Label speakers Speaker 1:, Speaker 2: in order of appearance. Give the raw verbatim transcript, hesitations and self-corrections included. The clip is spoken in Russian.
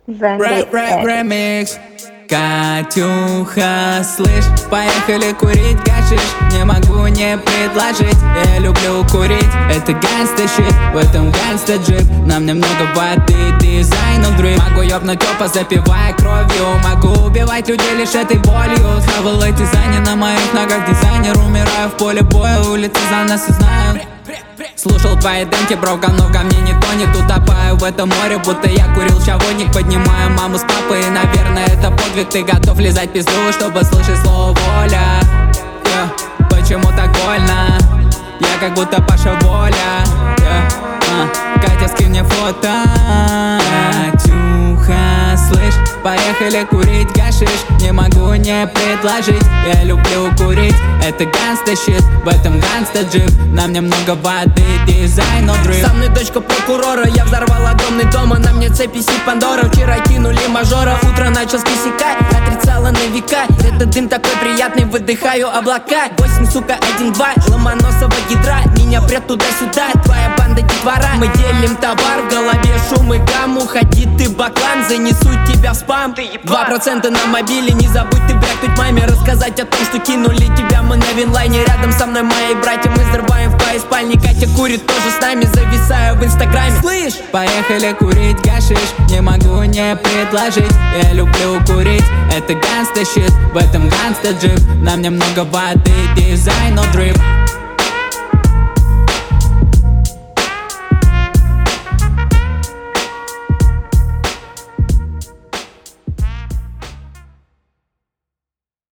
Speaker 1: Рэп, рэп,
Speaker 2: Ремикс. Катюха, слышь, поехали курить гашиш. Не могу не предложить, я люблю курить. Это гангста щит, в этом гангста джип. Нам немного воды, дизайн он дрip. Могу ёбнуть опа, запивая кровью. Могу убивать людей лишь этой болью. Хавал эти дизайны на моих ногах, дизайнер. Умираю в поле боя, улицы за нас и знают. Слушал твои демки, бро, говно в говне не тонет. Утопаю в этом море, будто я курил чаводник. Поднимаю маму с папой, и, наверное, это подвиг. Ты готов лизать пизду, чтобы слышать слово воля? yeah. Почему так больно? Я как будто Паша Воля. yeah. uh. Катя, скинь мне фото. Катюха, слышь, поехали курить гашиш. Не могу не предложить, я люблю курить. Это гангста щит, в этом гангста джип. Нам немного воды, дизайн но дрip.
Speaker 3: Со мной дочка прокурора, я взорвал огромный дом, а на мне цепи си Пандора. Вчера кинули мажора, утро начал с косяка. Отрицала на века, это дым такой приятный, выдыхаю облака. Восемь, сука, один-два, ломоносого ядра. Меня прет туда-сюда, твоя банда детвора. Мы делим товар, в голове шум и гам. Уходи ты, баклан, занесу тебя в спам. Два процента на мобиле, не забудь ты брякнуть маме. Рассказать о том, что кинули тебя мы на винлайне. Рядом со мной мои братья, мы взрываем в твоей спальне. Катя курит тоже с нами, зависаю в инстаграме. Слышь,
Speaker 2: поехали курить гашиш. Не могу не предложить, я люблю курить. Это гангста щит, в этом гангста джип. Нам немного воды, дизайн но дрip.